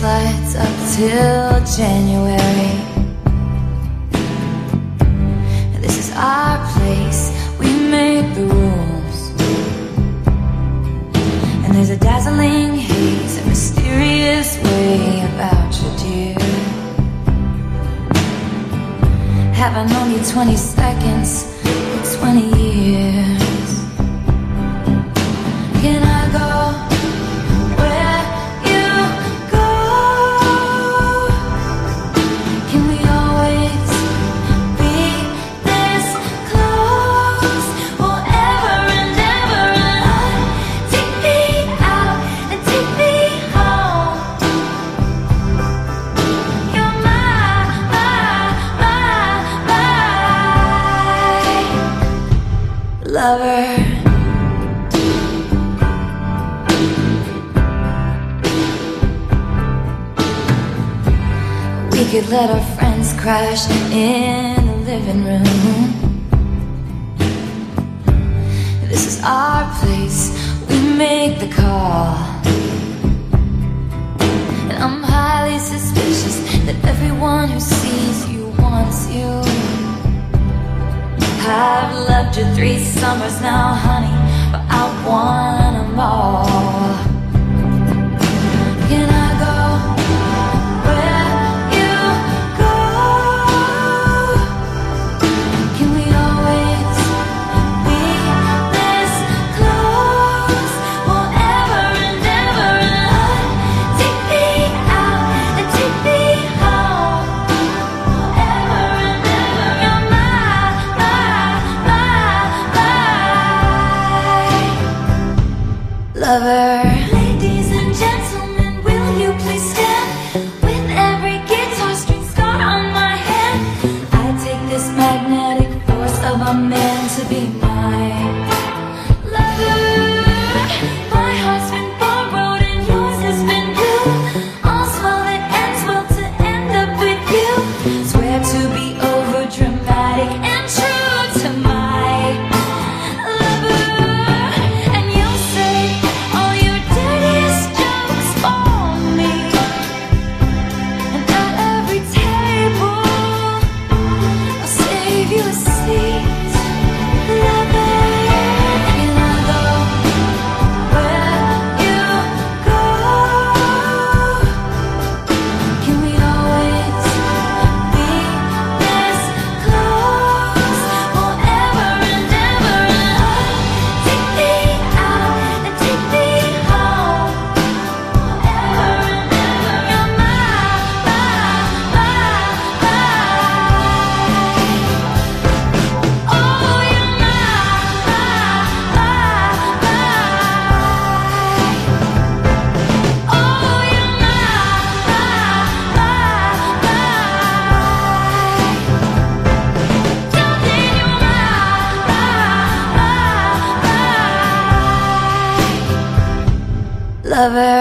lights up till January. This is our place, we make the rules. And there's a dazzling haze, a mysterious way about you, dear. Have I known you 20 seconds, 20 years? Can I go where you go? Can we always be this close? Forever and ever and on. Take me out and take me home. You're my lover. We could let our friends crash in the living room. This is our place, we make the call. And I'm highly suspicious that everyone who sees you wants you. I've loved you 3 summers now, honey, but I want them all. Can I go where you go? Can we always be this close? Forever and ever and on. Take me out and take me home. Forever and ever. You're my lover. Ladies and gentlemen, will you please stand? With every guitar string scar on my hand, I take this magnetic force of a man to be my lover. My heart's been borrowed and yours has been blue. All's well that ends well to end up with you. Swear to be over dramatic and true to my lover. And you'll say all your dirtiest jokes for me. And at every table I'll save you a seat, lover. Can I go where you go? Can we always be this close? Forever and ever and on. Take me out and take me home. Forever and ever. You're my oh, you're my oh, you're my lover.